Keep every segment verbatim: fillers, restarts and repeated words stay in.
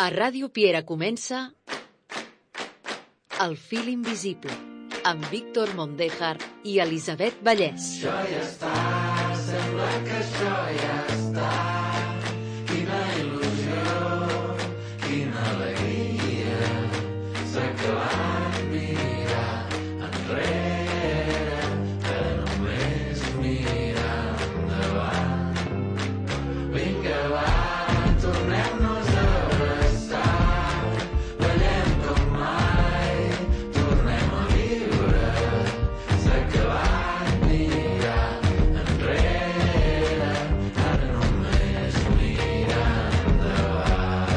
A Ràdio Piera comença El fil invisible, amb Víctor Mondéjar i Elisabet Vallès. Això ja està, sembla que això ja està. Quina il·lusió, quina alegria. S'ha acabat mirar enrere, que només mirar endavant. Vinga, va, tornem-nos a abraçar. Ballem com mai, tornem a viure. S'ha acabat mirar enrere, ara només mirar endavant.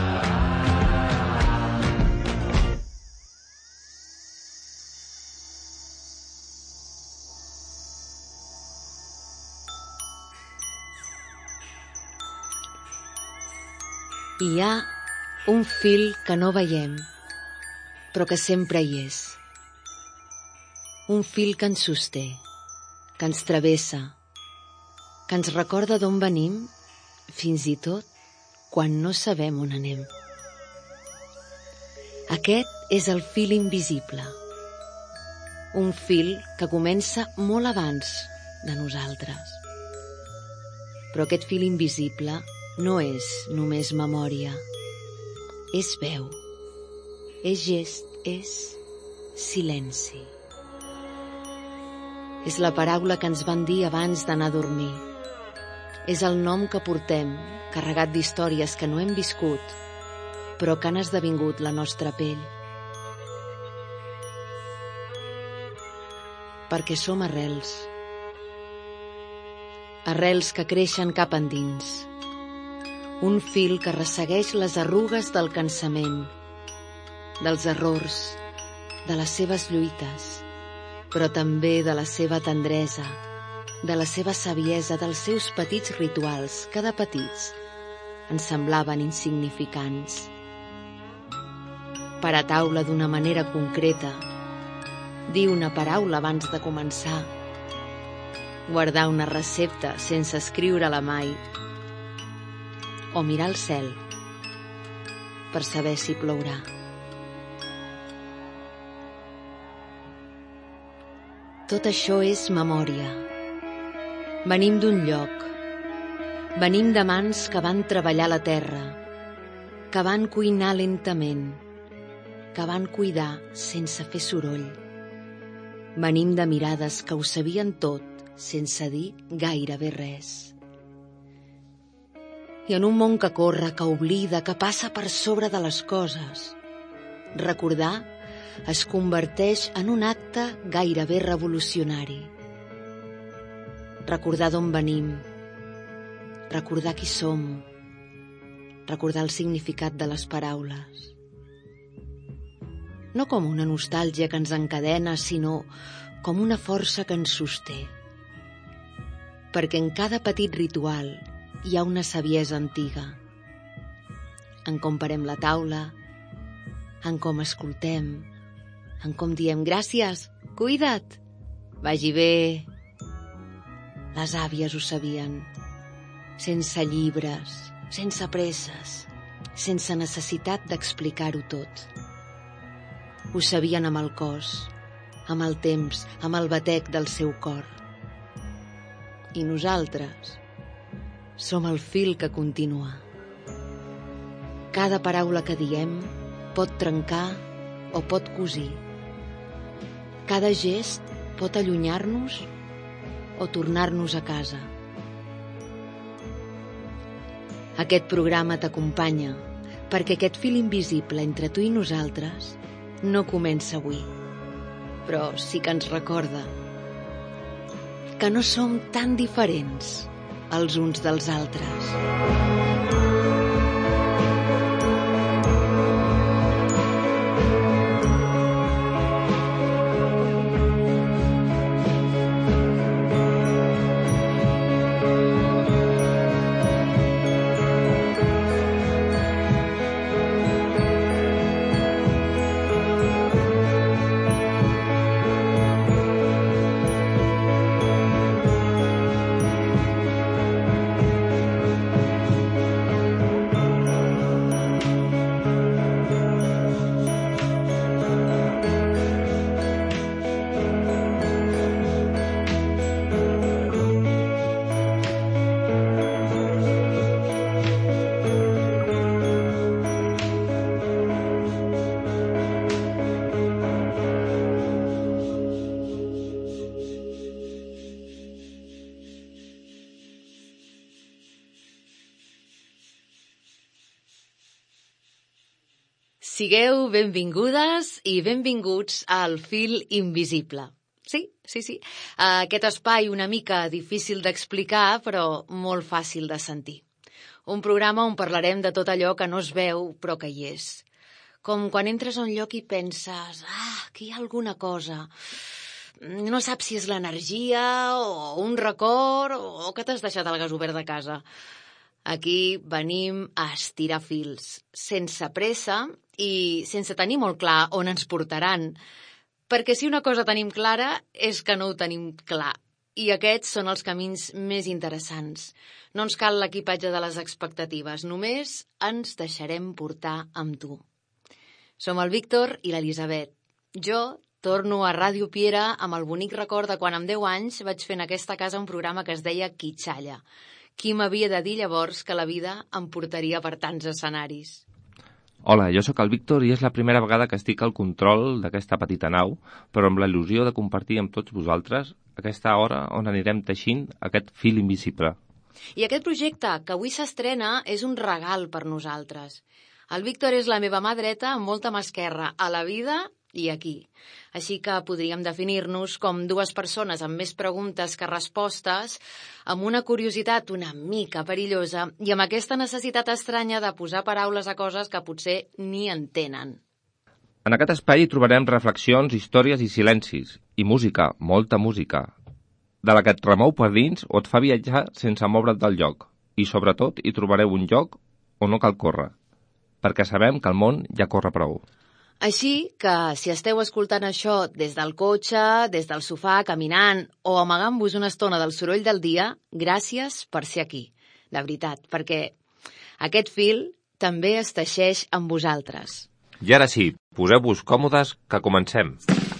Hi ha un fil que no veiem, però que sempre hi és. Un fil que ens sosté, que ens travessa, que ens recorda d'on venim, fins i tot quan no sabem on anem. Aquest és el fil invisible, un fil que comença molt abans de nosaltres. Però aquest fil invisible no és només memòria, és veu, és gest, és silenci. És la paraula que ens van dir abans d'anar a dormir. És el nom que portem, carregat d'històries que no hem viscut, però que han esdevingut la nostra pell. Perquè som arrels. Arrels que creixen cap endins. Un fil que ressegueix les arrugues del cansament, dels errors, de les seves lluites, però també de la seva tendresa, de la seva saviesa, dels seus petits rituals, que de petits ens semblaven insignificants. Per a taula d'una manera concreta, dir una paraula abans de començar, guardar una recepta sense escriure-la mai, o mirar el cel per saber si plourà. Tot això és memòria. Venim d'un lloc. Venim de mans que van treballar la terra, que van cuinar lentament, que van cuidar sense fer soroll. Venim de mirades que ho sabien tot sense dir gairebé res. I en un món que corre, que oblida, que passa per sobre de les coses, recordar es converteix en un acte gairebé revolucionari. Recordar d'on venim, recordar qui som, recordar el significat de les paraules. No com una nostàlgia que ens encadena, sinó com una força que ens sosté. Perquè en cada petit ritual hi ha una saviesa antiga, en com parem la taula, en com escoltem, en com diem gràcies, cuida't, vagi bé. Les àvies ho sabien, sense llibres, sense presses, sense necessitat d'explicar-ho tot. Ho sabien amb el cos, amb el temps, amb el batec del seu cor. I nosaltres som el fil que continua. Cada paraula que diem pot trencar o pot cosir. Cada gest pot allunyar-nos o tornar-nos a casa. Aquest programa t'acompanya perquè aquest fil invisible entre tu i nosaltres no comença avui, però sí que ens recorda que no som tan diferents els uns dels altres. Sigueu benvingudes i benvinguts al Fil Invisible. Sí, sí, sí. Aquest espai una mica difícil d'explicar, però molt fàcil de sentir. Un programa on parlarem de tot allò que no es veu, però que hi és. Com quan entres a un lloc i penses, ah, aquí hi ha alguna cosa. No saps si és l'energia o un record o que t'has deixat el gas obert de casa. Aquí venim a estirar fils, sense pressa i sense tenir molt clar on ens portaran. Perquè si una cosa tenim clara és que no ho tenim clar. I aquests són els camins més interessants. No ens cal l'equipatge de les expectatives, només ens deixarem portar amb tu. Som el Víctor i l'Elisabet. Jo torno a Ràdio Piera amb el bonic record de quan amb deu anys vaig fer en aquesta casa un programa que es deia Quitxalla. Qui m'havia de dir llavors que la vida em portaria per tants escenaris? Hola, jo sóc el Víctor i és la primera vegada que estic al control d'aquesta petita nau, però amb la il·lusió de compartir amb tots vosaltres aquesta hora on anirem teixint aquest fil invisible. I aquest projecte, que avui s'estrena, és un regal per nosaltres. El Víctor és la meva mà dreta amb molta mà esquerra, a la vida i aquí. Així que podríem definir-nos com dues persones amb més preguntes que respostes, amb una curiositat una mica perillosa i amb aquesta necessitat estranya de posar paraules a coses que potser ni entenen. En aquest espai hi trobarem reflexions, històries i silencis, i música, molta música, de la que et remou per dins o et fa viatjar sense moure't del lloc. I sobretot hi trobareu un lloc on no cal córrer, perquè sabem que el món ja corre prou. Així que, si esteu escoltant això des del cotxe, des del sofà, caminant o amagant-vos una estona del soroll del dia, gràcies per ser aquí, de veritat, perquè aquest fil també es teixeix amb vosaltres. I ara sí, poseu-vos còmodes, que comencem.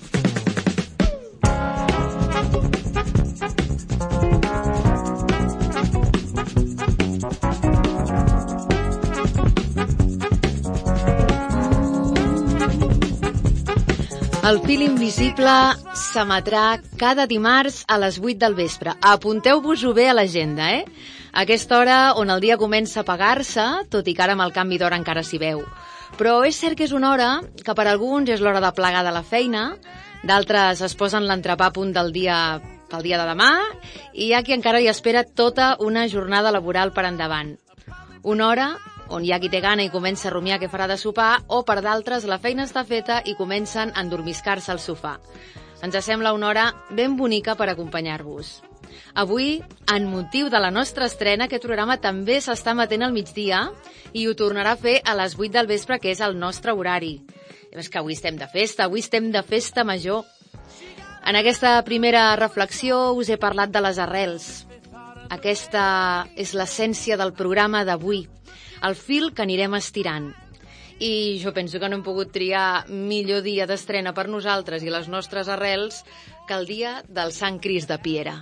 El fil invisible s'emetrà cada dimarts a les vuit del vespre. Apunteu-vos-ho bé a l'agenda, eh? A aquesta hora on el dia comença a apagar-se, tot i que ara amb el canvi d'hora encara s'hi veu. Però és cert que és una hora que per alguns és l'hora de plegar de la feina, d'altres es posen l'entrepà a punt del dia pel dia de demà, i hi ha qui encara hi espera tota una jornada laboral per endavant. Una hora on hi ha qui té gana i comença a rumiar què farà de sopar, o per d'altres la feina està feta i comencen a endormiscar-se al sofà. Ens sembla una hora ben bonica per acompanyar-vos. Avui, en motiu de la nostra estrena, aquest programa també s'està emetent al migdia i ho tornarà a fer a les vuit del vespre, que és el nostre horari. És que avui estem de festa, avui estem de festa major. En aquesta primera reflexió us he parlat de les arrels. Aquesta és l'essència del programa d'avui, el fil que anirem estirant. I jo penso que no hem pogut triar millor dia d'estrena per nosaltres i les nostres arrels que el dia del Sant Crist de Piera.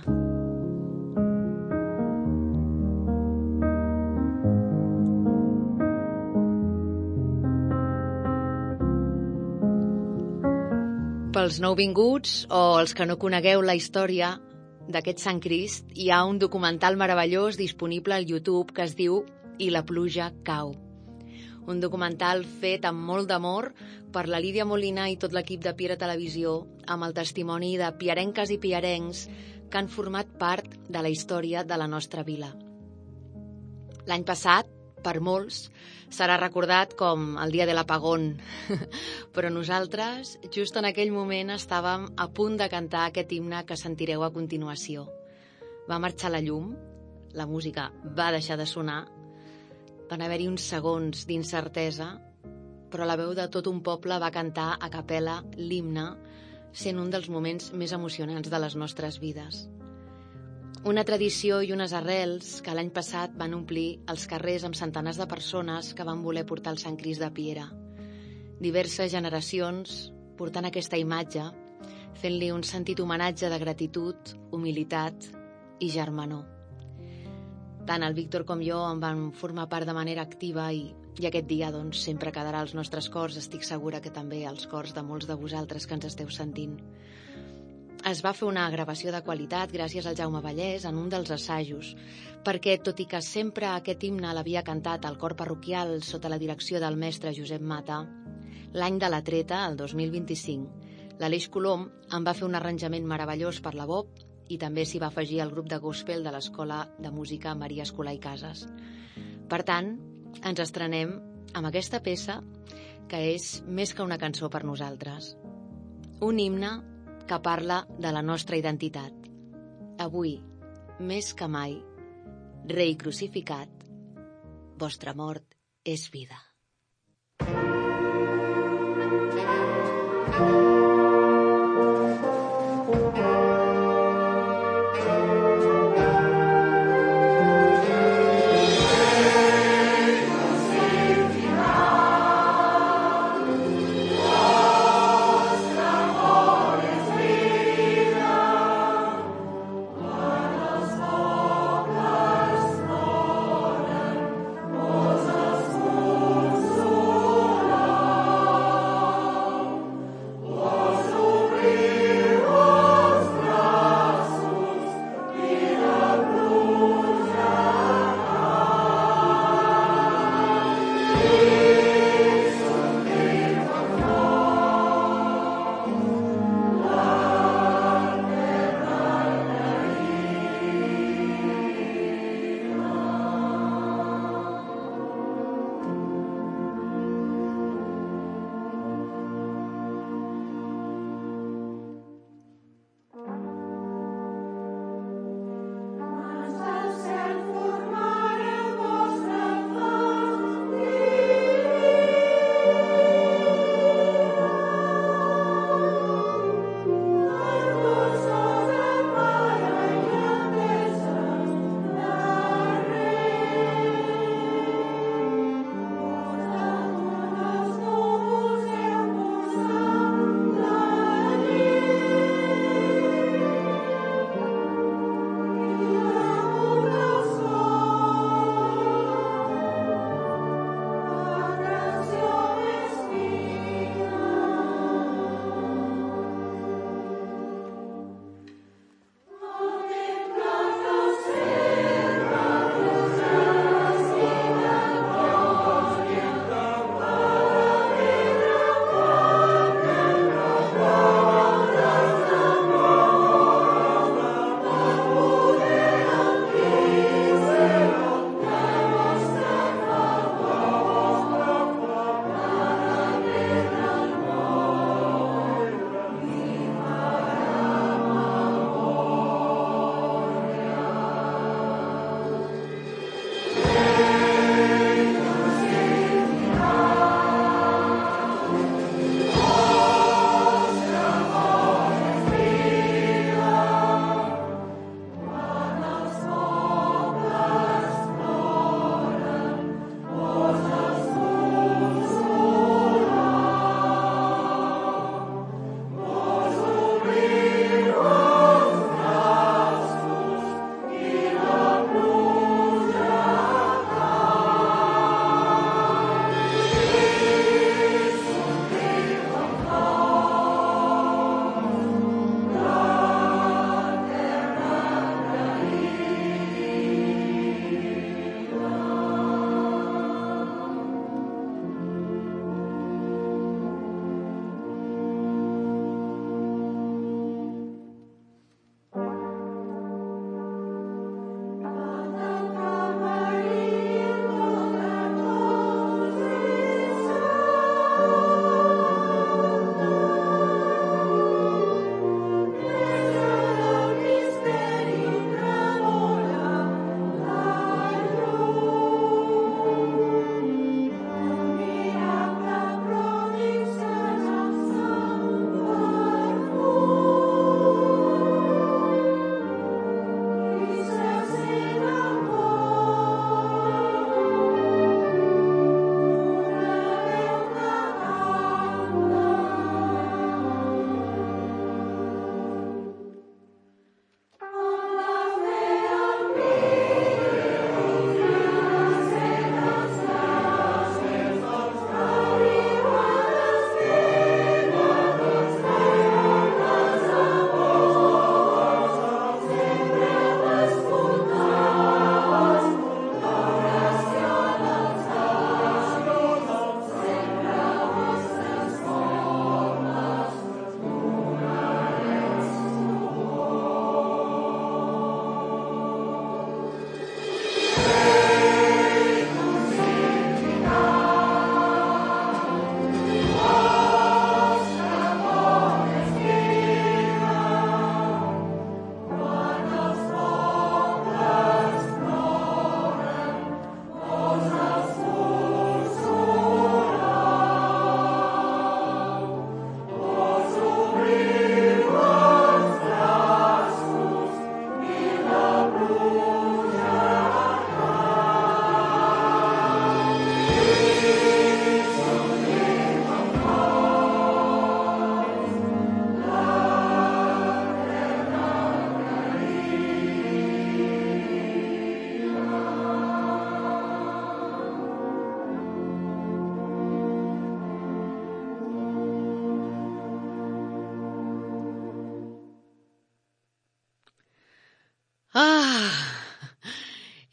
Pels nouvinguts o els que no conegueu la història d'aquest Sant Crist, hi ha un documental meravellós disponible al YouTube que es diu I la pluja cau. Un documental fet amb molt d'amor per la Lídia Molina i tot l'equip de Piera Televisió, amb el testimoni de piarenques i piarencs que han format part de la història de la nostra vila. L'any passat, per molts, serà recordat com el dia de l'apagón, però nosaltres, just en aquell moment, estàvem a punt de cantar aquest himne que sentireu a continuació. Va marxar la llum, la música va deixar de sonar, van haver-hi uns segons d'incertesa, però la veu de tot un poble va cantar a capella l'himne, sent un dels moments més emocionants de les nostres vides. Una tradició i unes arrels que l'any passat van omplir els carrers amb centenars de persones que van voler portar el Sant Crist de Piera. Diverses generacions portant aquesta imatge, fent-li un sentit homenatge de gratitud, humilitat i germanor. Tant el Víctor com jo en van formar part de manera activa i, i aquest dia doncs, sempre quedarà als nostres cors, estic segura que també als cors de molts de vosaltres que ens esteu sentint. Es va fer una gravació de qualitat gràcies al Jaume Vallès en un dels assajos, perquè tot i que sempre aquest himne l'havia cantat al cor parroquial sota la direcció del mestre Josep Mata, L'any de la treta, el dos mil vint-i-cinc, l'Aleix Colom en va fer un arranjament meravellós per la Bob i també s'hi va afegir el grup de gospel de l'Escola de Música Maria Escolà i Casas. Per tant, ens estrenem amb aquesta peça que és més que una cançó per nosaltres. Un himne que parla de la nostra identitat. Avui, més que mai, Rei crucificat, vostra mort és vida. Oh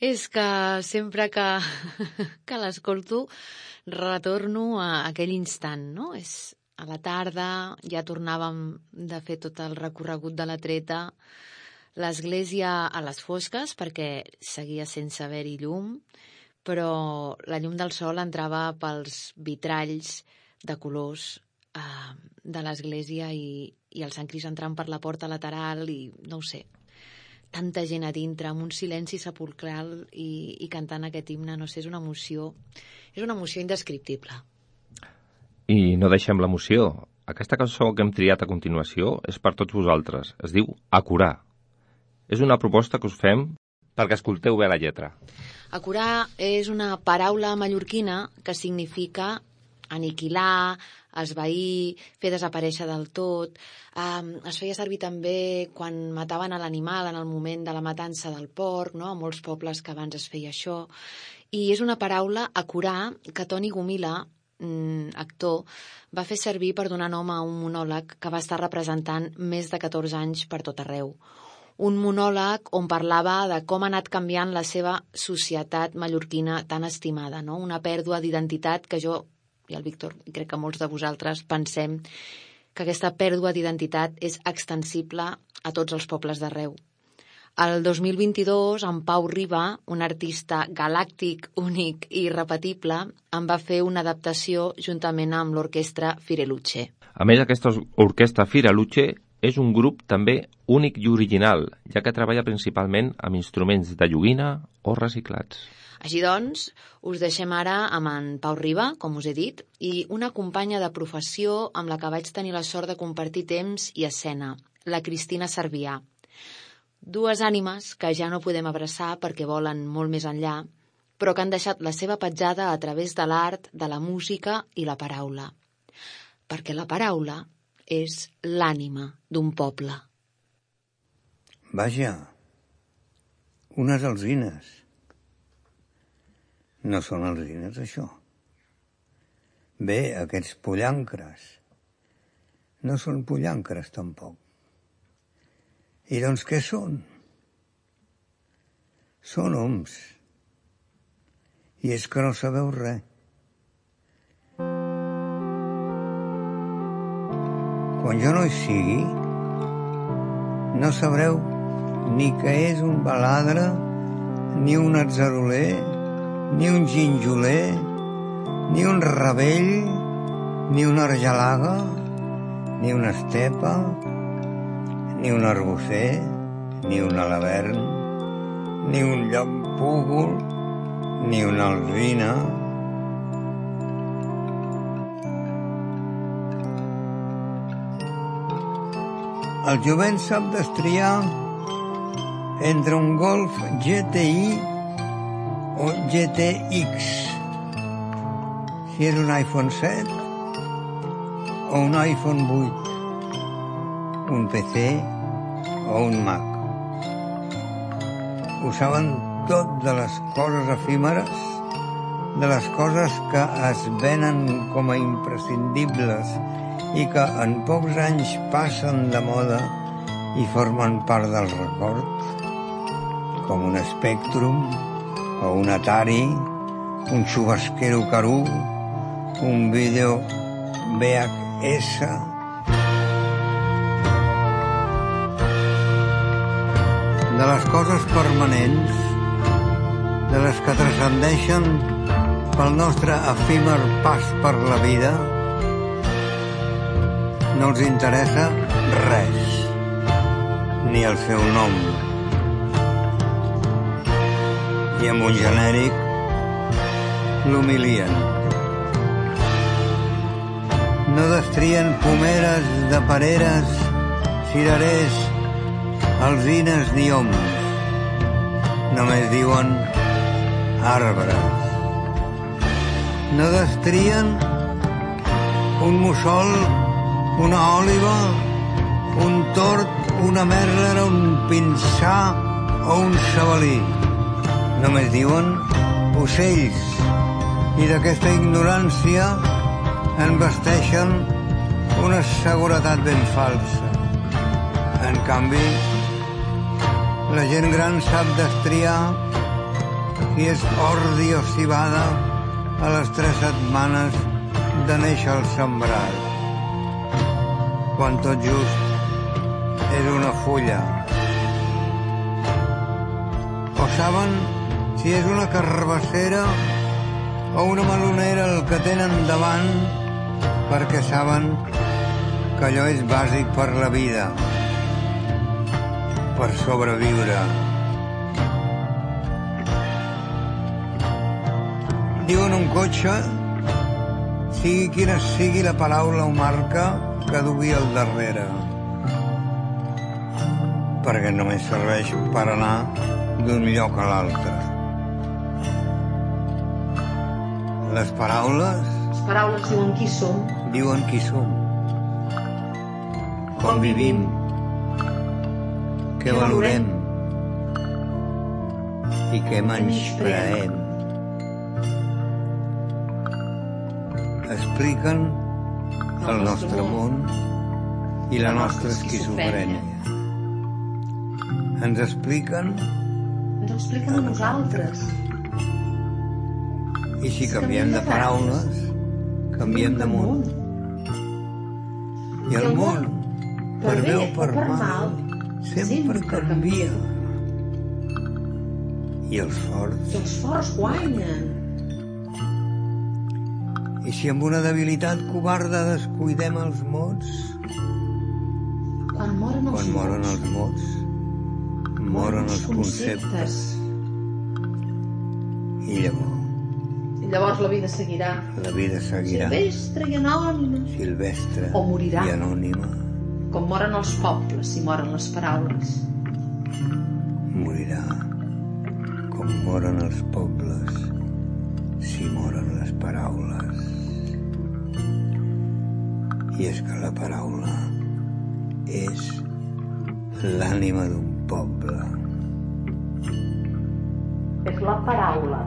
És que sempre que, que l'escolto retorno a aquell instant, no? És a la tarda, ja tornàvem de fer tot el recorregut de la treta, l'església a les fosques, perquè seguia sense haver-hi llum, però la llum del sol entrava pels vitralls de colors eh, de l'església i, i el Sant Crist entrant per la porta lateral i, no ho sé, tanta gent a dintre, amb un silenci sepulcral i, i cantant aquest himne, no sé, és una emoció, és una emoció indescriptible. I no deixem l'emoció. Aquesta cançó que hem triat a continuació és per tots vosaltres. Es diu Acurar. És una proposta que us fem perquè escolteu bé la lletra. Acurar és una paraula mallorquina que significa aniquilar, esvair, fer desaparèixer del tot. Um, es feia servir també quan mataven a l'animal en el moment de la matança del porc, no? A molts pobles que abans es feia això. I és una paraula, acurar, que Toni Gomila, mm, actor, va fer servir per donar nom a un monòleg que va estar representant més de catorze anys per tot arreu. Un monòleg on parlava de com ha anat canviant la seva societat mallorquina tan estimada, no? Una pèrdua d'identitat que jo i el Víctor, i crec que molts de vosaltres pensem que aquesta pèrdua d'identitat és extensible a tots els pobles d'arreu. El dos mil vint-i-dos, en Pau Riba, un artista galàctic, únic i irrepetible, en va fer una adaptació juntament amb l'orquestra Fireluce. A més, aquesta orquestra Fireluce és un grup també únic i original, ja que treballa principalment amb instruments de joguina o reciclats. Així doncs, us deixem ara amb en Pau Riba, com us he dit, i una companya de professió amb la que vaig tenir la sort de compartir temps i escena, la Cristina Cervià. Dues ànimes que ja no podem abraçar perquè volen molt més enllà, però que han deixat la seva petjada a través de l'art, de la música i la paraula. Perquè la paraula és l'ànima d'un poble. Vaja, unes alzines. No són alzines, això. Bé, aquests pollancres. No són pollancres, tampoc. I doncs què són? Són oms. I és que no sabeu res. Quan jo no hi sigui, no sabreu ni què és un baladre, ni un atzaroler, ni un ginjoler, ni un ravell, ni una argelaga, ni una estepa, ni un arbocer, ni un alavern, ni un llampúgol, ni una alzina. El jovent sap destriar entre un Golf G T I o G T X, si és un iPhone set o un iPhone vuit, un P C o un Mac. Ho saben tot de les coses efímeres, de les coses que es venen com a imprescindibles i que en pocs anys passen de moda i formen part del record, com un Spectrum, o un Atari, un Chubasquero Karoo, un vídeo V H S. De les coses permanents, de les que transcendeixen pel nostre efímer pas per la vida, no els interessa res, ni el seu nom. I amb un genèric l'humilien. No destrien pomeres de pereres, cirerers, alzines ni oms. Només diuen arbres. No destrien un mussol, una òliba, un tord, una merlera, un pinsà o un sabalí. Només diuen ocells, i d'aquesta ignorància en vesteixen una seguretat ben falsa. En canvi, la gent gran sap destriar si és ordi o civada a les tres setmanes de néixer el sembrat, quan tot just és una fulla. O saben si és una carbassera o una melonera el que tenen davant, perquè saben que allò és bàsic per la vida, per sobreviure. Diuen un cotxe, sigui quina sigui la paraula o marca que dugui al darrere, perquè només serveix per anar d'un lloc a l'altre. Les paraules... Les paraules diuen qui som. Diuen qui som. Com vivim. Què valorem. I què menyspreem. Expliquen el nostre món i la nostra esquizofrènia. Ens expliquen... Ens expliquen a nosaltres. I si canviem de paraules, canviem de món. I el món, per bé o per mal, sempre canvia. I els forts... I els forts guanyen. I si amb una debilitat covarda descuidem els mots, quan moren els, quan moren els mots, moren els conceptes. I llavors... I llavors la vida seguirà. La vida seguirà. Silvestre i anònima. Silvestre o morirà. I anònima. Com moren els pobles si moren les paraules. Morirà. Com moren els pobles si moren les paraules. I és que la paraula és l'ànima d'un poble. És la paraula.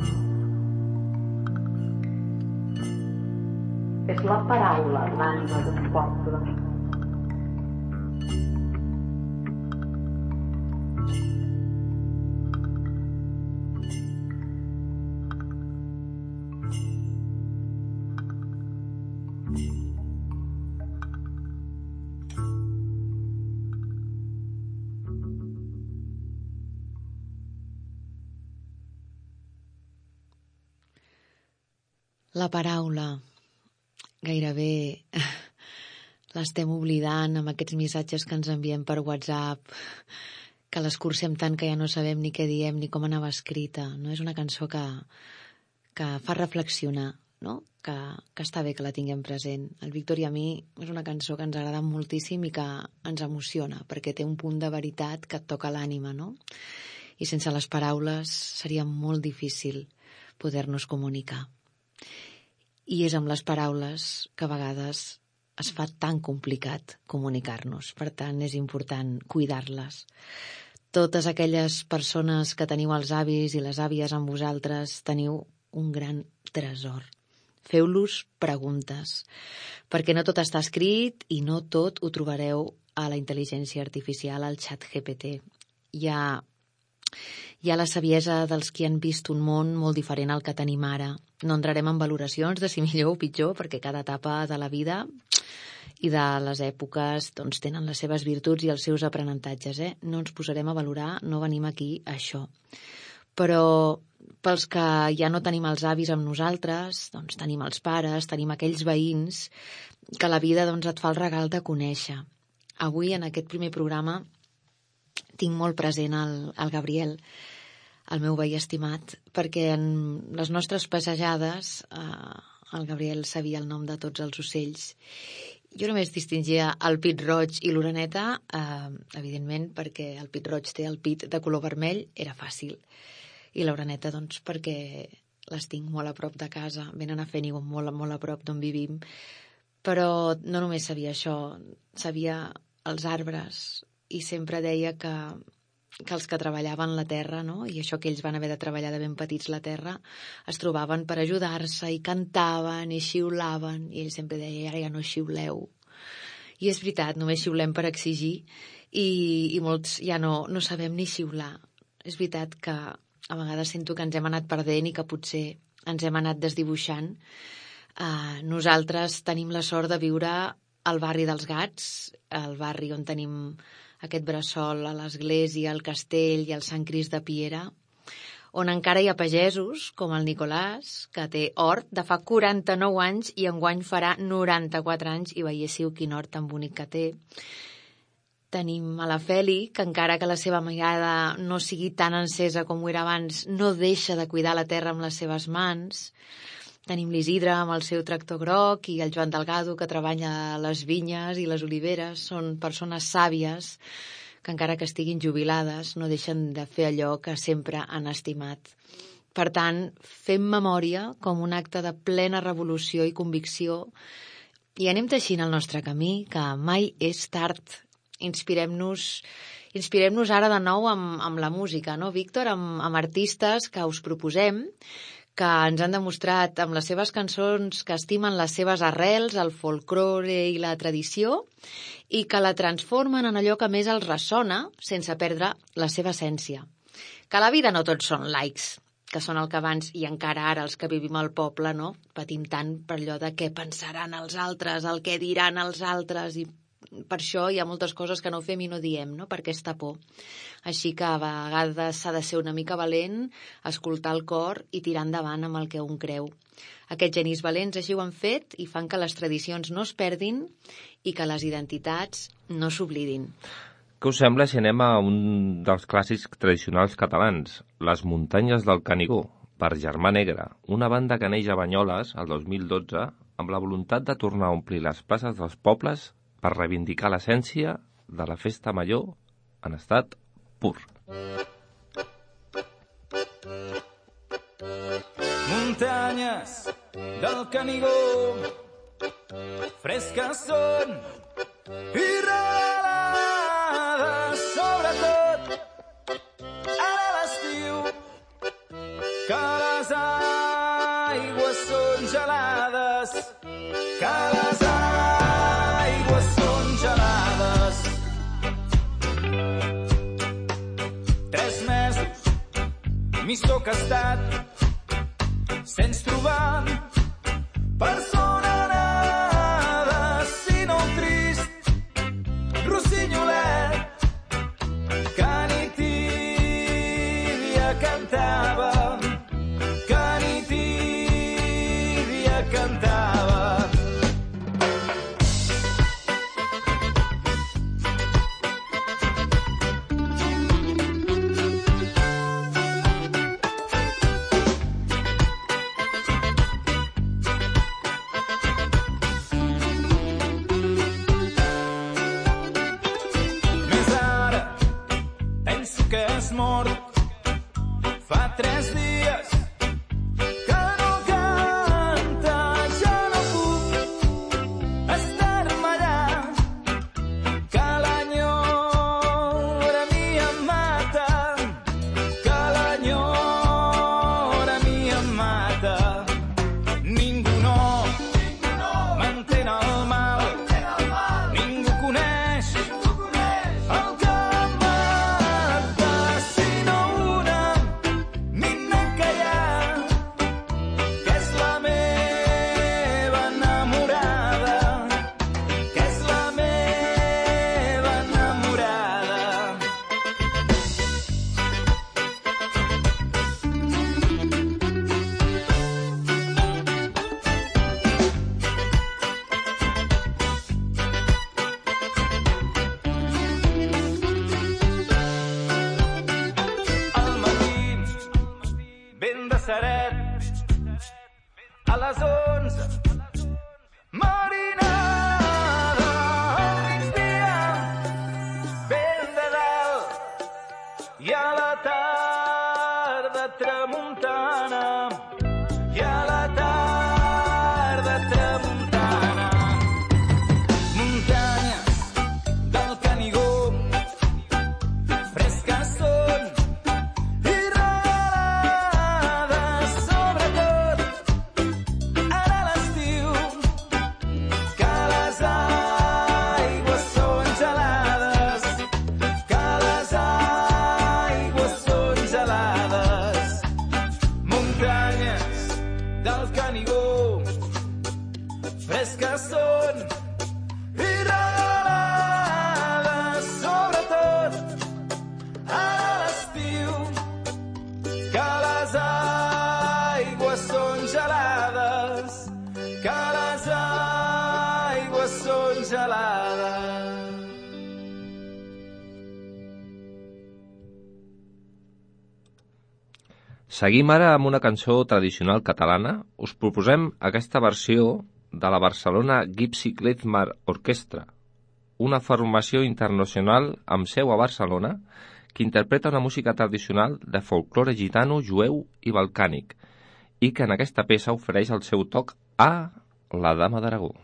És la paraula, l'ànima d'un poble. La paraula, gairebé l'estem oblidant amb aquests missatges que ens enviem per WhatsApp, que l'escurcem tant que ja no sabem ni què diem ni com anava escrita. No? És una cançó que, que fa reflexionar, no? que, que està bé que la tinguem present. El Víctor i a mi és una cançó que ens agrada moltíssim i que ens emociona, perquè té un punt de veritat que et toca l'ànima, no? I sense les paraules seria molt difícil poder-nos comunicar. I és amb les paraules que a vegades es fa tan complicat comunicar-nos. Per tant, és important cuidar-les. Totes aquelles persones que teniu els avis i les àvies amb vosaltres, teniu un gran tresor. Feu-los preguntes, perquè no tot està escrit i no tot ho trobareu a la intel·ligència artificial, al xat G P T. Hi ha... Hi ha la saviesa dels qui han vist un món molt diferent al que tenim ara. No entrarem en valoracions de si millor o pitjor, perquè cada etapa de la vida i de les èpoques doncs, tenen les seves virtuts i els seus aprenentatges. Eh? No ens posarem a valorar, no venim aquí a això. Però pels que ja no tenim els avis amb nosaltres, doncs tenim els pares, tenim aquells veïns que la vida doncs, et fa el regal de conèixer. Avui, en aquest primer programa, tinc molt present el, el Gabriel, el meu veí estimat, perquè en les nostres passejades eh, el Gabriel sabia el nom de tots els ocells. Jo només distingia el pit roig i l'oreneta, eh, evidentment perquè el pit roig té el pit de color vermell, era fàcil. I l'oreneta, doncs, perquè les tinc molt a prop de casa, venen a fer niu molt, molt a prop d'on vivim. Però no només sabia això, sabia els arbres, i sempre deia que, que els que treballaven la terra, no? I això que ells van haver de treballar de ben petits la terra, es trobaven per ajudar-se i cantaven i xiulaven, i ell sempre deia, ara ja no xiuleu. I és veritat, només xiulem per exigir i, i molts ja no, no sabem ni xiular. És veritat que a vegades sento que ens hem anat perdent i que potser ens hem anat desdibuixant. Uh, nosaltres tenim la sort de viure al barri dels Gats, el barri on tenim aquest bressol a l'església, el castell i el Sant Crist de Piera, on encara hi ha pagesos, com el Nicolàs, que té hort de fa quaranta-nou anys i enguany farà noranta-quatre anys, i veiéssiu quin hort tan bonic que té. Tenim a la Feli, que encara que la seva mirada no sigui tan encesa com ho era abans, no deixa de cuidar la terra amb les seves mans. Tenim l'Isidre amb el seu tractor groc i el Joan Delgado, que treballa a les vinyes i les oliveres. Són persones sàvies que encara que estiguin jubilades no deixen de fer allò que sempre han estimat. Per tant, fem memòria com un acte de plena revolució i convicció i anem teixint el nostre camí, que mai és tard. Inspirem-nos inspirem-nos ara de nou amb, amb la música, no, Víctor? Amb, amb artistes que us proposem, que ens han demostrat amb les seves cançons que estimen les seves arrels, el folklore i la tradició, i que la transformen en allò que més els ressona sense perdre la seva essència. Que la vida no tots són likes, que són el que abans i encara ara els que vivim al poble, no? Patim tant per allò de què pensaran els altres, el què diran els altres, i per això hi ha moltes coses que no fem i no diem, no? Per aquesta por. Així que a vegades s'ha de ser una mica valent, escoltar el cor i tirar endavant amb el que un creu. Aquests genis valents així ho han fet i fan que les tradicions no es perdin i que les identitats no s'oblidin. Què us sembla si anem a un dels clàssics tradicionals catalans, Les muntanyes del Canigó, per Germà Negre, una banda que neix a Banyoles el dos mil dotze amb la voluntat de tornar a omplir les places dels pobles per reivindicar l'essència de la festa major en estat pur. Muntanyes del Canigó, fresques són i regalades, sobretot ara a l'estiu, que les aigües són gelades, que les aigües són gelades. Tres mesos m'hi soc estat sense trobar persona nada, sinó un trist rossinyolet que ni tibia cantava, que ni tibia cantava. Mort fa tres dies que no canta, ja és que són i regalades, sobretot a l'estiu, que les aigües són gelades, que les aigües són gelades. Seguim ara amb una cançó tradicional catalana. Us proposem aquesta versió de la Barcelona Gypsy Klezmer Orchestra, una formació internacional amb seu a Barcelona que interpreta una música tradicional de folklore gitano, jueu i balcànic i que en aquesta peça ofereix el seu toc a la Dama d'Aragó.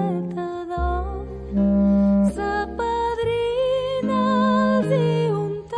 Sa padrina els hi unta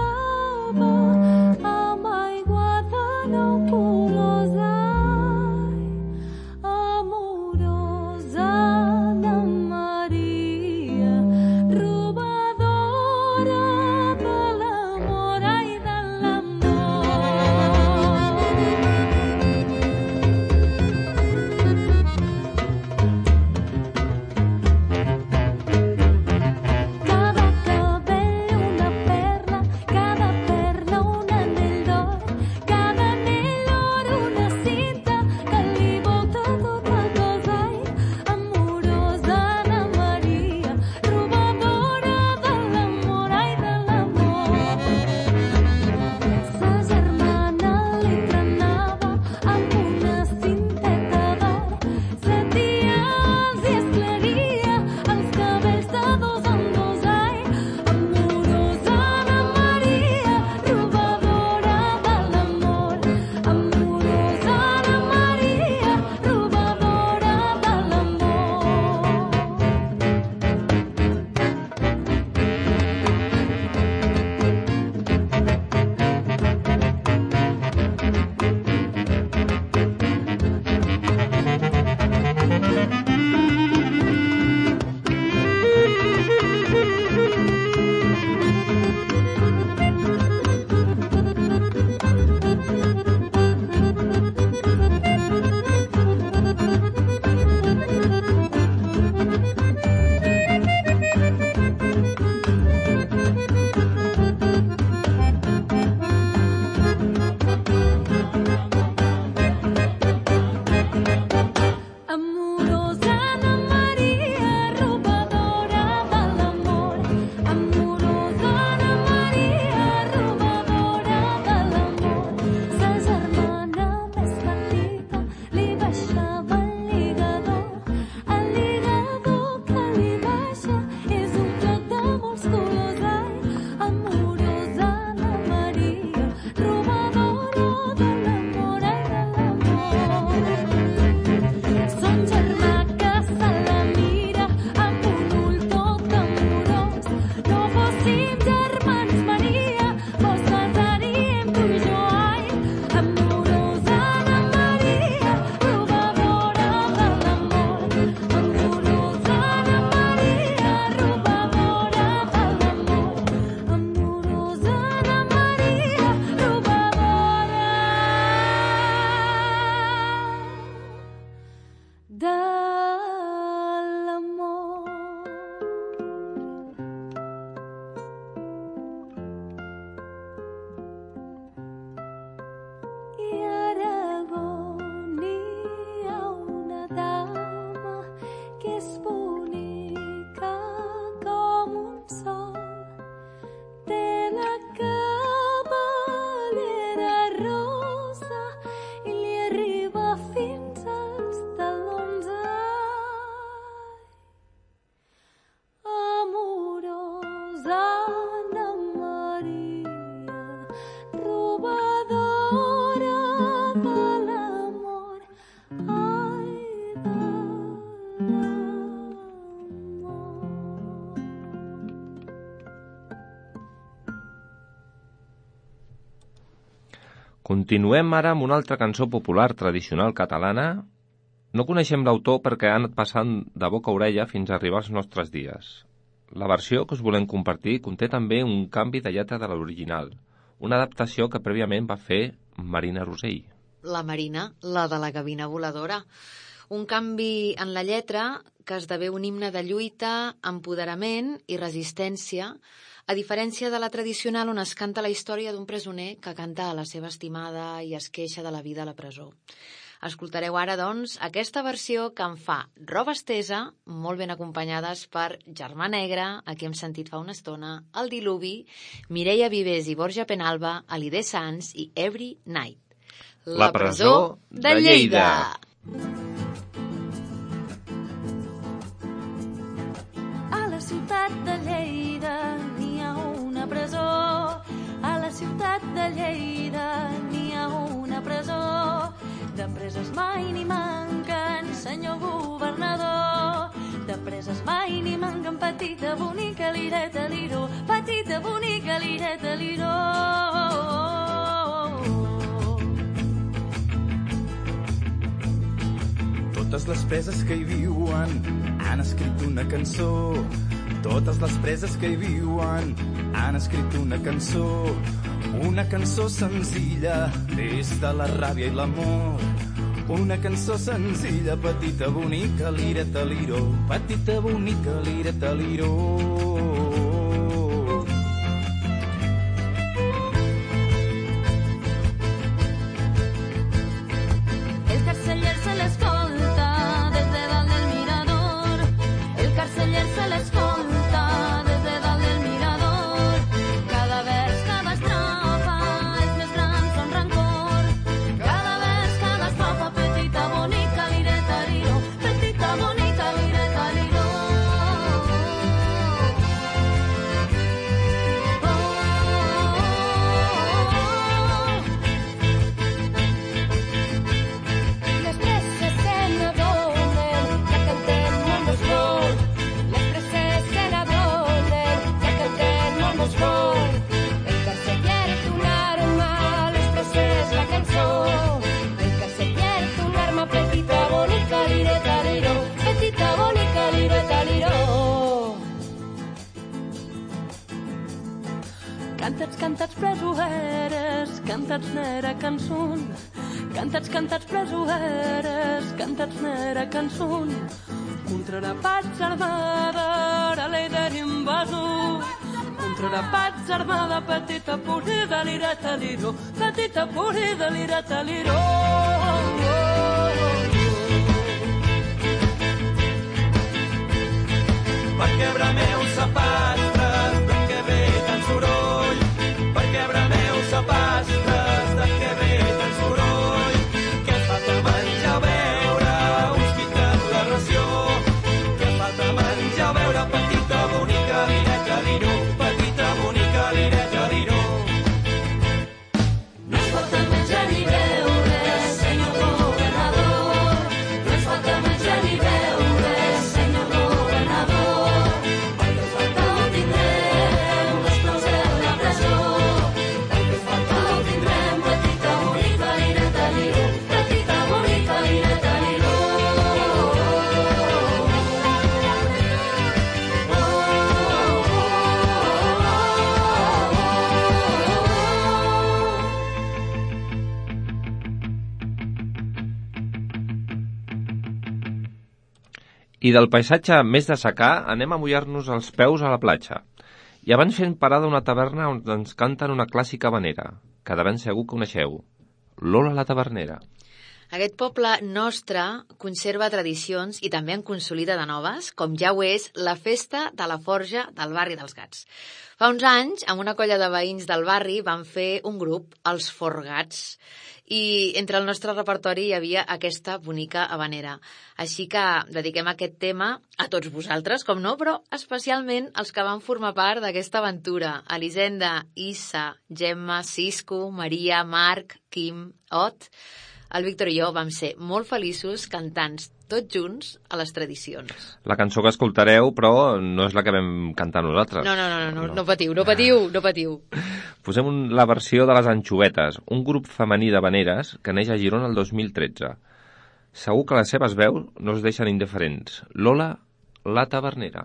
Continuem ara amb una altra cançó popular tradicional catalana. No coneixem l'autor perquè ha anat passant de boca a orella fins a arribar als nostres dies. La versió que us volem compartir conté també un canvi de lletra de l'original, una adaptació que prèviament va fer Marina Rosell. La Marina, la de la gavina voladora. Un canvi en la lletra que esdevé un himne de lluita, empoderament i resistència, a diferència de la tradicional on es canta la història d'un presoner que canta a la seva estimada i es queixa de la vida a la presó. Escoltareu ara, doncs, aquesta versió que en fa Roba Estesa, molt ben acompanyades per Germà Negre, a qui hem sentit fa una estona, El Diluvi, Mireia Vives i Borja Penalba, Alidé Sans i Every Night. La presó de Lleida. A la ciutat de Lleida n'hi ha una presó. A la ciutat de Lleida n'hi ha una presó. De preses mai ni manquen, senyor governador. De preses mai ni manquen, petita, bonica, lireta, liró. Petita, bonica, lireta, liró. Totes les preses que hi viuen han escrit una cançó. Totes les preses que hi viuen han escrit una cançó. Una cançó senzilla des de la ràbia i l'amor. Una cançó senzilla, petita, bonica, lireta, liró. Petita, bonica, lireta, liró. El carceller se l'escolta des de dalt del mirador. El carceller se l'escolta des de dalt del mirador. Cada vers, cada estrofa, els més grans són rancor. Cada vers, cada estrofa, petita, bonica, lireta, liró. Petita, bonica, lireta, liró. Les preses se n'adonen, ja que el temps no mos vol. Les preses se n'adonen, ja que el temps no mos vol. El carceller és una arma, les preses la cançó. El carceller és una arma, petita, bonica, lireta, liró. Petita, bonica, lireta, liró. Cantats, cantats, presoeres, cantats n'era cançun. Cantats, cantats, presoeres, cantats n'era cançun. Contra la paz armada, la ley de l'invasó. Contra la paz armada, petita, purida, lireta, liró. Petita, purida, lireta, liró. Perquè brameu sapastres de què ve tant soroll. Perquè brameu sapastres de què ve tant soroll. Què falta menjar o beure, uns quiten la ració. Què falta menjar o beure, petita, bonica, lireta, liró. Petita, bonica, lireta, liró. No ens falta menjar ni beure, senyor governador. No ens falta menjar ni beure, senyor governador. El que falta ho tindrem, les claus de la presó. El que falta ho tindrem, petita, bonica, lireta, liró. Petita, bonica, lireta, liró. I del paisatge més de secà anem a mullar-nos els peus a la platja. I abans fem parada a una taverna on ens canten una clàssica habanera, que de ben segur coneixeu, Lola la Tavernera. Aquest poble nostre conserva tradicions i també en consolida de noves, com ja ho és la festa de la forja del barri dels Gats. Fa uns anys, amb una colla de veïns del barri, van fer un grup, els Forgats, i entre el nostre repertori hi havia aquesta bonica habanera. Així que dediquem aquest tema a tots vosaltres, com no, però especialment als que van formar part d'aquesta aventura. Elisenda, Issa, Gemma, Cisco, Maria, Marc, Quim, Ot. el Víctor i jo vam ser molt feliços cantant tots junts a les tradicions. La cançó que escoltareu, però, no és la que vam cantar nosaltres. No, no, no, no, no, no patiu, no patiu, no patiu. Posem un, la versió de les Anxovetes, un grup femení de veneres que neix a Girona el dos mil tretze. Segur que les seves veus no es deixen indiferents. Lola, la tavernera.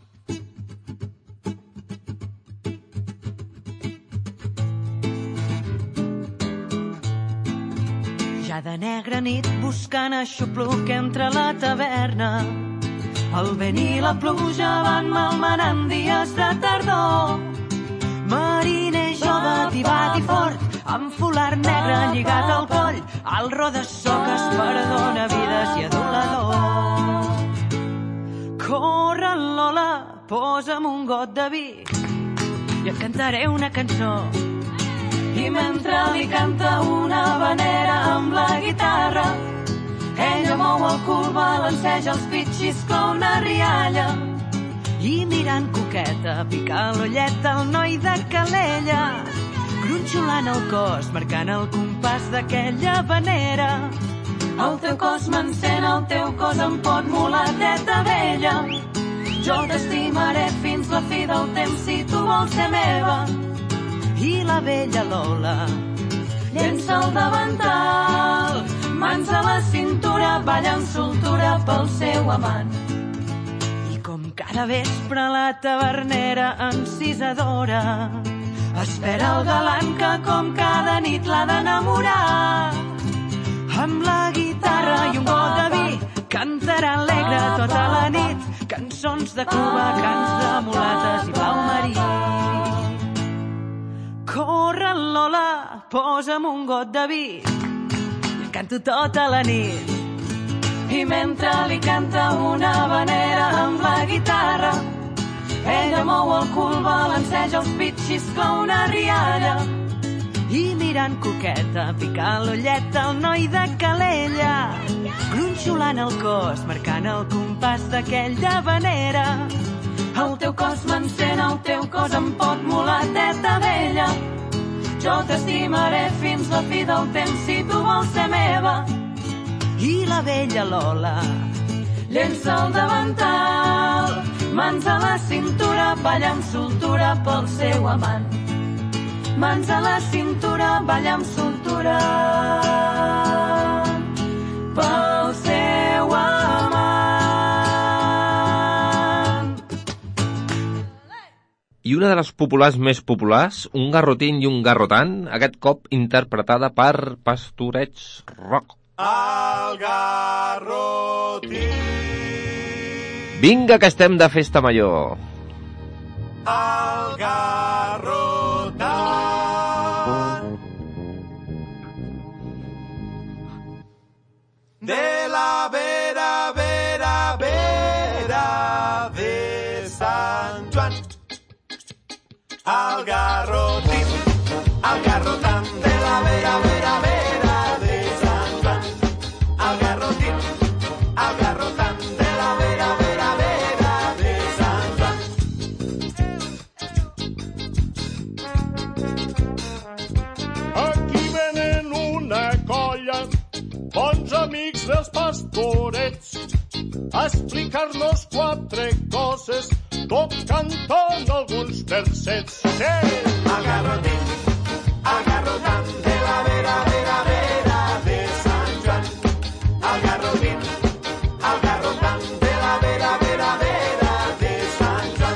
Ja de negra nit buscant aixopluc entre la taverna. El vent i la pluja van malmenant dies de tardor. Mariner jove, tibat i fort, amb folar negre lligat al coll, al ro de soques perdona vides i adulador. Corre, Lola, posa'm un got de vi i et cantaré una cançó. I mentre li canta una vanera amb la guitarra, ella mou el cul, balanceja els pitxis com una rialla. I mirant coqueta, pica l'ullet al noi de Calella, gronxolant el cos, marcant el compàs d'aquella vanera. El teu cos m'encén, el teu cos em pot mulateta vella. Jo t'estimaré fins la fi del temps si tu vols ser meva. I la vella Lola llença el davantal, mans a la cintura, balla amb soltura pel seu amant. I com cada vespre la tavernera encisadora espera el galant que com cada nit l'ha d'enamorar. Amb la guitarra i un got de vi cantarà alegre tota la nit, cançons de Cuba, cants de mulates i blau marí. Corre, Lola, posa'm un got de vi i canto tota la nit. I mentre li canta una vanera amb la guitarra, ella mou el cul, balanceja els pitxis com una rialla. I mirant coqueta, pica l'ullet al noi de Calella, gronxolant el cos, marcant el compàs d'aquella vanera. El teu cos m'encén, el teu cos em pot mulateta vella. Jo t'estimaré fins la fi del temps si tu vols ser meva. I la vella Lola llença el davantal, mans a la cintura, balla amb soltura pel seu amant. Mans a la cintura, balla amb soltura pel seu amant. I una de les populars més populars, un garrotín i un garrotant, aquest cop interpretada per Pastorets Rock. El garrotín. Vinga, que estem de festa major. El garrotant. De la vera, vera, vera de Sant Joan. El garrotín, el garrotant de la vera, vera, vera de Sant Joan. El garrotín, el garrotant de la vera, vera, vera de Sant Joan. Aquí venen una colla, bons amics dels pastorets, a explicar-nos quatre coses, tot cantant alguns versets. Sí! El garrotín, el garrotant de la vera, vera, vera de Sant Joan. El garrotín, el garrotant de la vera, vera, vera de Sant Joan.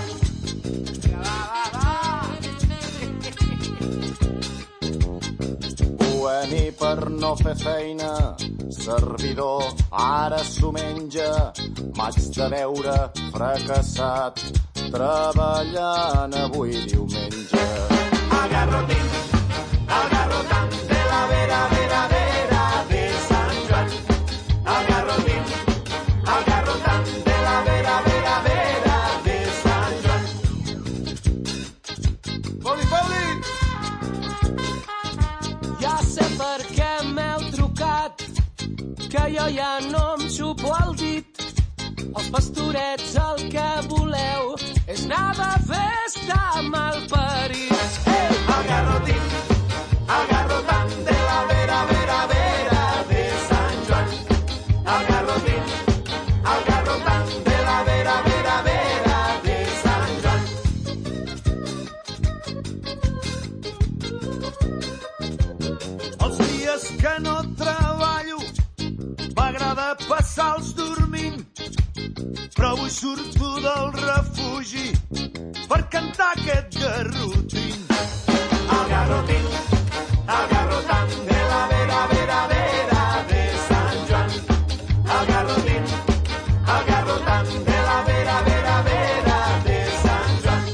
Bohemi per no fer feina, servidor ara s'ho menja. M'haig de veure fracassat treballant avui diumenge. El garrotín, el garrotant de la vera, vera, vera de Sant Joan. El garrotín, el garrotant de la vera, vera, vera de Sant Joan. Poli, poli! Ja sé per què m'heu trucat, que jo ja no em xupo el dit. Els pastorets el que voleu és anar de festa malparits. Hey! El garrotín, el garrotant de la vera, vera, vera de passar-los dormint, però avui surto del refugi per cantar aquest garrotín. El garrotín, el garrotam de la vera, vera, vera de Sant Joan. El garrotín, el garrotam de la vera, vera, vera de Sant Joan.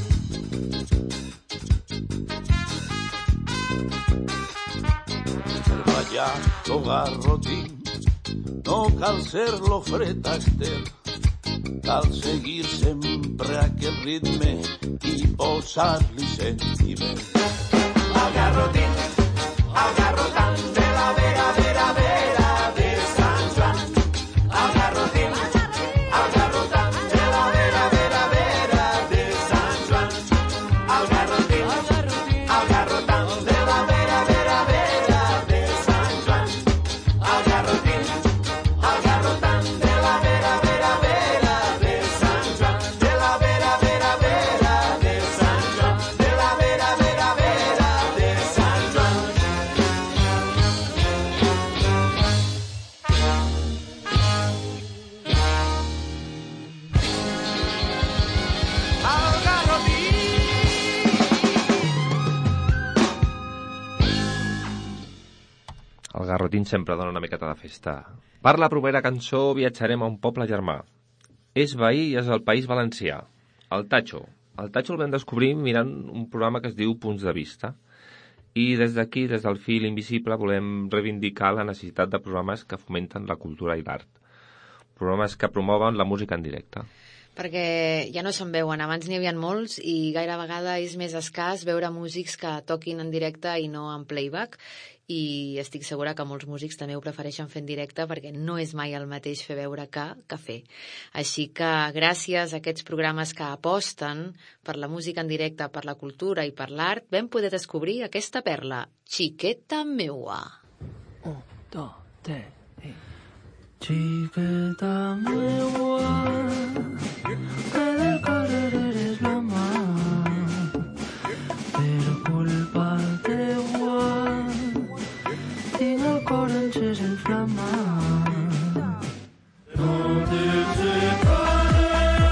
Treballar el garrotín no cal ser-lo fred Esther, cal seguir sempre aquest ritme i posar-li sentiment. El garrotín, el garrotam de la vera, vera, vera de Sant Joan. El garrotín, el garrotam de la vera, vera, vera de Sant Joan. El garrotín, el garrotam de la vera, vera, vera de Sant Joan. El garrotín, el garrotam de la vera, vera, vera de Sant Joan. De la vera, vera, vera de Sant Joan. De la vera, vera, vera de Sant Joan. El garrotí. El garrotín sempre dona una miqueta de festa. Per la propera cançó viatjarem a un poble germà. És veí i és el País Valencià, el Tacho. El Tacho el vam descobrir mirant un programa que es diu Punts de Vista. I des d'aquí, des del fil invisible, volem reivindicar la necessitat de programes que fomenten la cultura i l'art. Programes que promoven la música en directe. Perquè ja no se'n veuen, abans n'hi havia molts i gaire vegada és més escàs veure músics que toquin en directe i no en playback, i estic segura que molts músics també ho prefereixen fer en directe perquè no és mai el mateix fer veure que, que fer. Així que gràcies a aquests programes que aposten per la música en directe, per la cultura i per l'art, vam poder descobrir aquesta perla, Xiqueta meua. Un, dos, tres, i... Xiqueta meua, que del cor eres la mà, per culpa teua tinc el cor encès inflamat. No t'execaré,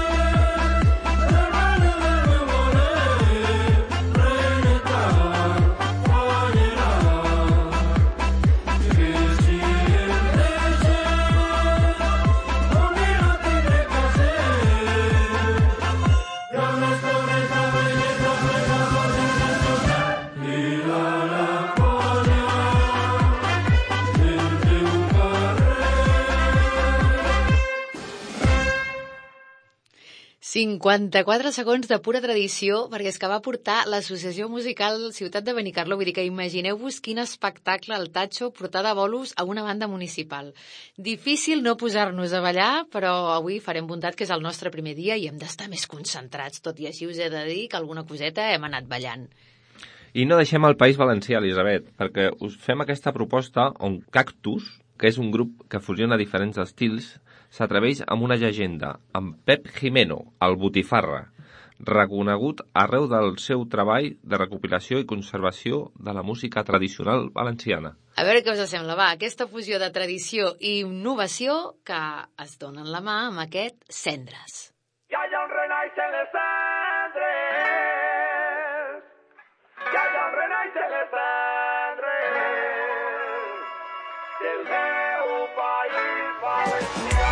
hermana del meu voler, reineta, guanyarà, que si em deixes, on no tindré caser, i el nostre rei veient la plena porta de ciutat, i a la colla del teu carrer. cinquanta-quatre segons de pura tradició, perquè és que va portar l'Associació Musical Ciutat de Benicarló. Vull dir que imagineu-vos quin espectacle el Tacho portar de bolos a una banda municipal. Difícil no posar-nos a ballar, però avui farem bondat, que és el nostre primer dia i hem d'estar més concentrats. Tot i així us he de dir que alguna coseta hem anat ballant. I no deixem el País Valencià, Elisabet, perquè us fem aquesta proposta on Cactus, que és un grup que fusiona diferents estils, s'atreveix amb una llegenda, amb Pep Jimeno, el Botifarra, reconegut arreu del seu treball de recopilació i conservació de la música tradicional valenciana. A veure què us sembla, va, aquesta fusió de tradició i innovació que es donen la mà amb aquest Cendres. Hi ha un renaix en les cendres, hi ha un renaix en les cendres del meu país valencià.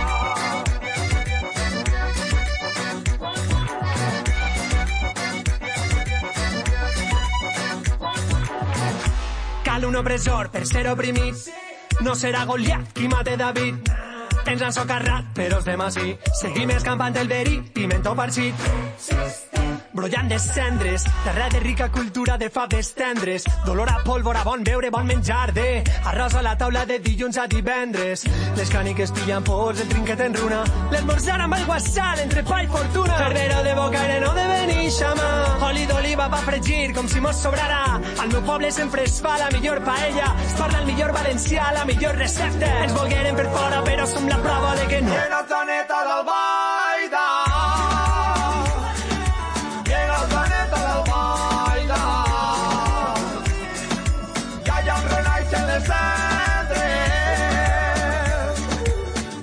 Cal un opressor per ser oprimit. No serà Goliat qui mate David. Ens han socarrat, però estem així. Seguim escampant el verí, pimentó farcit. Brollant de cendres, terra de rica cultura de faves tendres. Dolor a pólvora, bon beure, bon menjar de arròs a la taula de dilluns a divendres. Les càniques pillen pols, el trinquet en runa. L'esmorzar amb aigua sal, entre pa i fortuna. Cerdero de bocaire, no de Beneixama. Oli d'oliva pa fregir, com si mos sobrara. Al meu poble sempre es fa la millor paella. Es parla el millor valencià, la millor recepta. Ens volgueren per fora, però som la prova de que no. Llega el planeta del Baida, llega el planeta del Baida, que hi ha un renaix en les cendres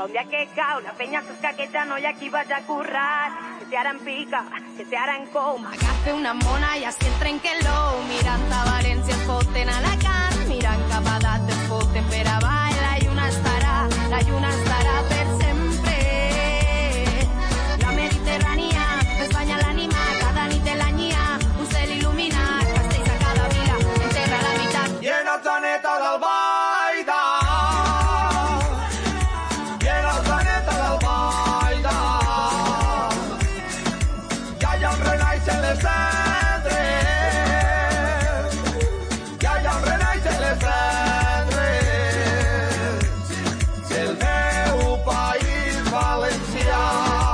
un dia que cau, la penya s'escaqueja, no hi ha qui vaig a currar. Que si ara em pica, que si ara em cou, m'agafe una mona i així el trenque l'ou. Mirant a València es foten a la carn, mirant cap a dalt es foten per avall. La lluna estarà, la lluna estarà per sempre. La Mediterrània es banya l'ànima, cada nit de l'anyia, un cel il·luminat, castells a cada vila, enterra la veritat. I en el planeta del Baida, i en el planeta del Baida, ja hi ha un renaix en les cendres, ja hi ha un renaix en les cendres, del meu país valencià.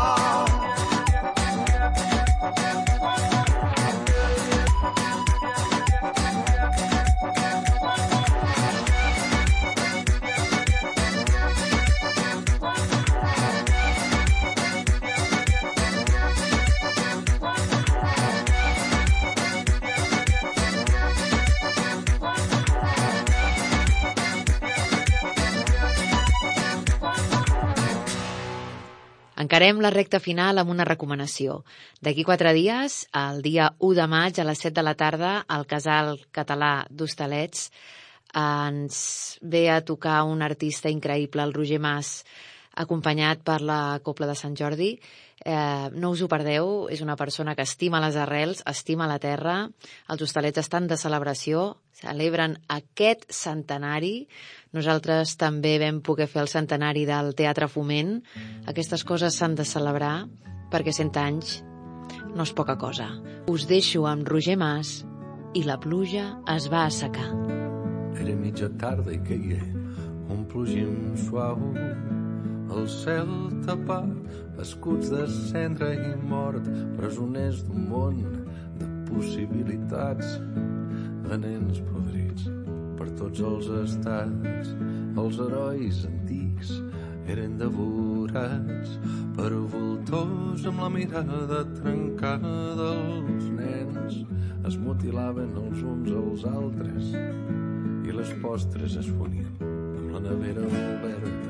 Encarem la recta final amb una recomanació. D'aquí quatre dies, el dia u de maig, a les set de la tarda, al Casal Català d'Hostalets, ens ve a tocar un artista increïble, el Roger Mas, acompanyat per la Cobla de Sant Jordi. Eh, no us ho perdeu, és una persona que estima les arrels, estima la terra. Els Hostalets estan de celebració, celebren aquest centenari. Nosaltres també vam poder fer el centenari del Teatre Foment. Aquestes coses s'han de celebrar perquè cent anys no és poca cosa. Us deixo amb Roger Mas i la pluja es va assecar. Era mitja tarda i queia un plogim suau. El cel tapat, escuts de cendra i mort, presoners d'un món de possibilitats, de nens podrits per tots els estats. Els herois antics eren devorats per voltors amb la mirada trencada. Els nens es mutilaven els uns als altres i les postres es fonien amb la nevera oberta.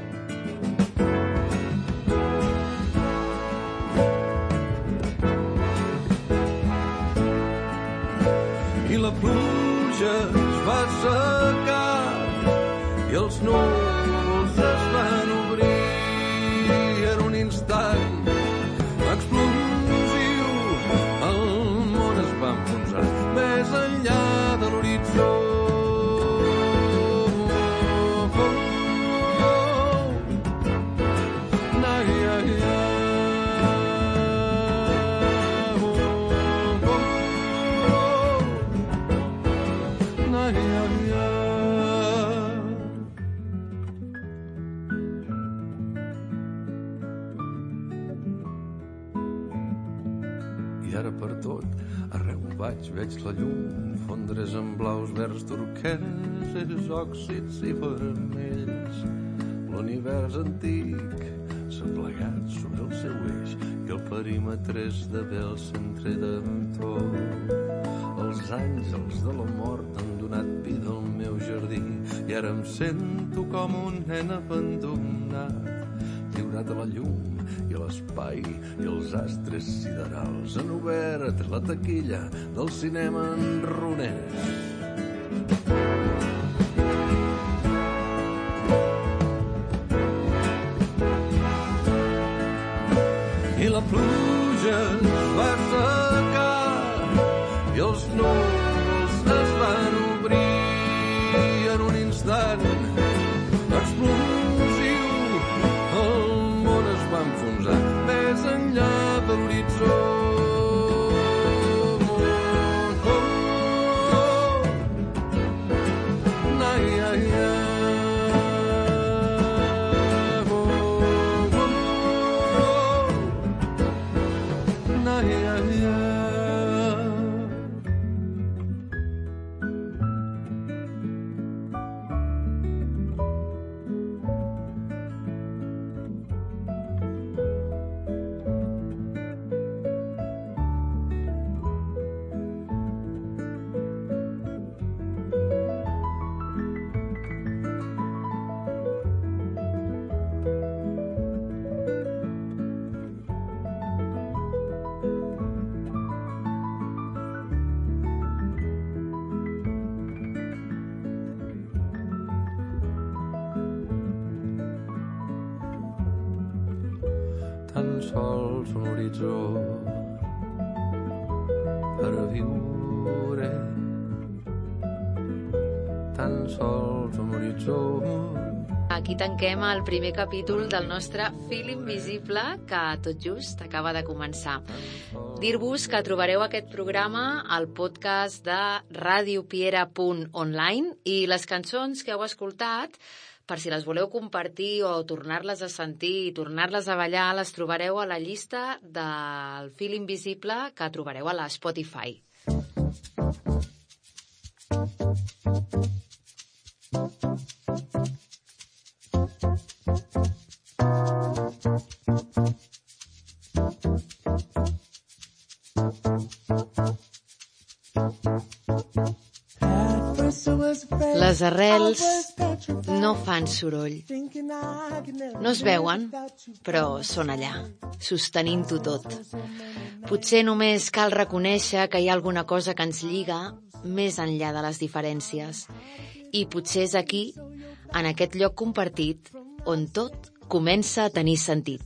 I la pluja es va assecar i els núvols es van obrir. En un instant explosiu el món es va enfonsar més enllà de l'horitzó. Veig la llum fondre's en blaus, verds, turqueses, òxids i vermells. L'univers antic s'ha plegat sobre el seu eix i el perímetre esdevé el centre de tot. Els àngels de la mort han donat vida al meu jardí i ara em sento com un nen abandonat, lliurat a la llum i a l'espai, i els astres siderals han obert la taquilla del cinema en runes. I la pluja es va assecar i els núvols es van obrir en un instant explosiu. El món es va enfonsar més enllà de l'horitzó. sols un horitzó per viure, tan sols un horitzó. Aquí tanquem el primer capítol del nostre Fil Invisible, que tot just acaba de començar. Dir-vos que trobareu aquest programa al podcast de radiopiera punt online i les cançons que heu escoltat, per si les voleu compartir o tornar-les a sentir i tornar-les a ballar, les trobareu a la llista del Fil Invisible que trobareu a la Spotify. Les arrels no fan soroll. No es veuen, però són allà, sostenint-ho tot. Potser només cal reconèixer que hi ha alguna cosa que ens lliga més enllà de les diferències. I potser és aquí, en aquest lloc compartit, on tot comença a tenir sentit.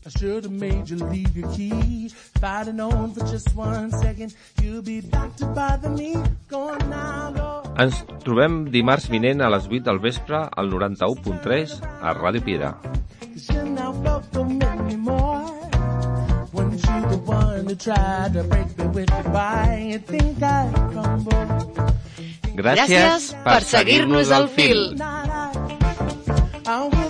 Ens trobem dimarts vinent a les vuit del vespre al noranta-u punt tres a Ràdio Piera. Gràcies per seguir-nos al fil.